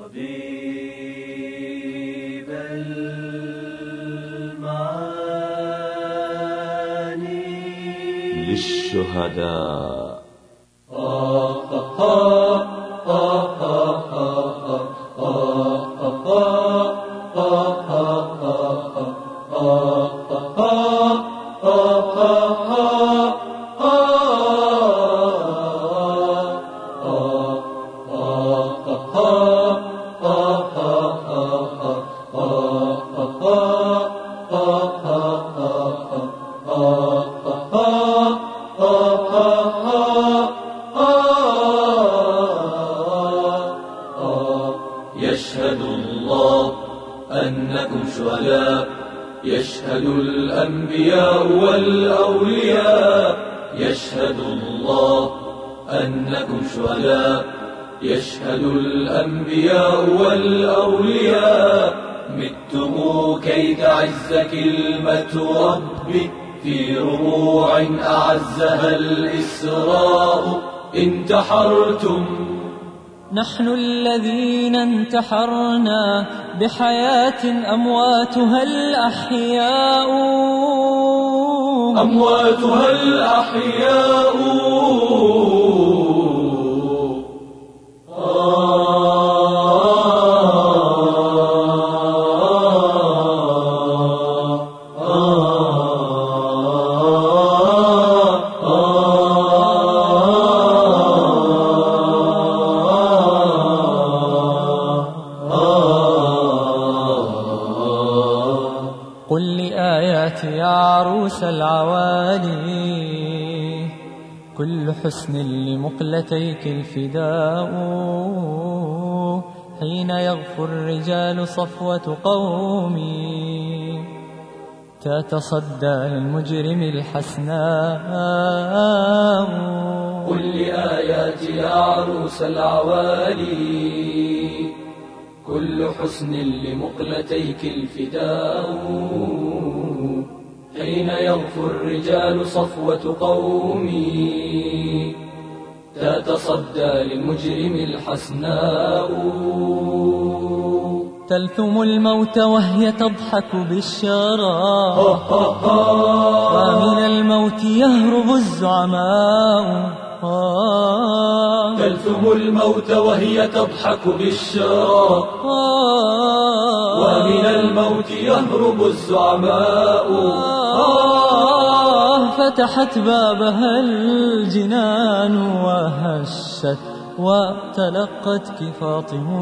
طبيب المعاني للشهداء. يشهد الله أنكم شهداء، يشهد الأنبياء والأولياء، يشهد الله أنكم شهداء، يشهد الأنبياء والأولياء. متم كي تعز كلمة ربي في ربوع أعزها الإسراء. انتحرتم نحن الذين انتحرنا بحياة أمواتها الأحياء، أمواتها الأحياء. قل لآياتي يا عروس العوالي، كل حسن لمقلتيك الفداء. حين يغفو الرجال صفوة قومي، تتصدى للمجرم الحسناء. قل لآياتي يا عروس العوالي، كل حسن لمقلتيك الفداء. حين يغفو الرجال صفوة قومي، تتصدى للمجرم الحسناء. تلثم الموت وهي تضحك بالشرى، ومن الموت يهرب الزعماء. تلثم الموت وهي تضحك بالشرى، ومن الموت يهرب الزعماء. فتحت بابها الجنان وهشت، وتلقتك فاطم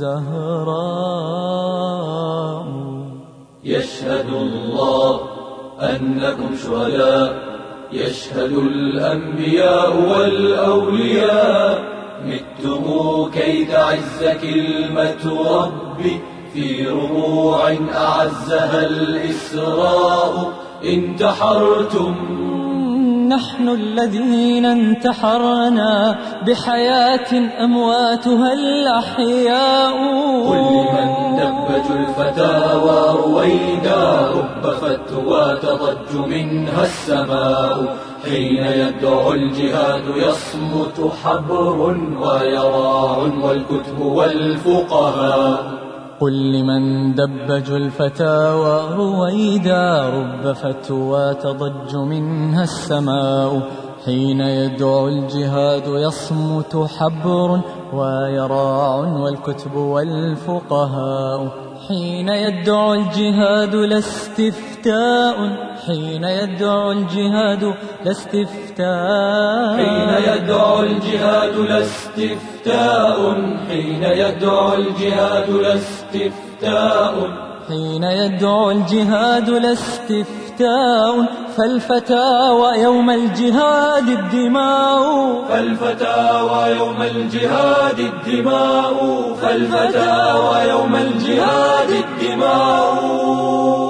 الزهراء. يشهد الله أنكم شهداء، يشهد الأنبياء والأولياء. متم كي تعز كلمة ربي في ربوع أعزها الإسراء. انتحرتم نحن الذين انتحرنا بحياة أمواتها الأحياء. قل لمن دبج الفتاوى رويدا، رب فتوى تضج منها السماء. حين يدعو الجهاد يصمت حبر ويراع والكتب والفقهاء. قل لمن دبج الفتاوى رويدا، رب فتوى تضج منها السماء. حين يدعو الجهاد يصمت حبر ويراع والكتب والفقهاء. حين يدعو الجهاد لا استفتاء، حين يدعو الجهاد لا استفتاء. حين يدعو الجهاد لا استفتاء، حين يدعو الجهاد لا استفتاء. حين يدعو الجهاد لا استفتاء. فالفتاوى يوم الجهاد الدماء، فالفتاوى يوم الجهاد الدماء، فالفتاوى يوم الجهاد الدماء.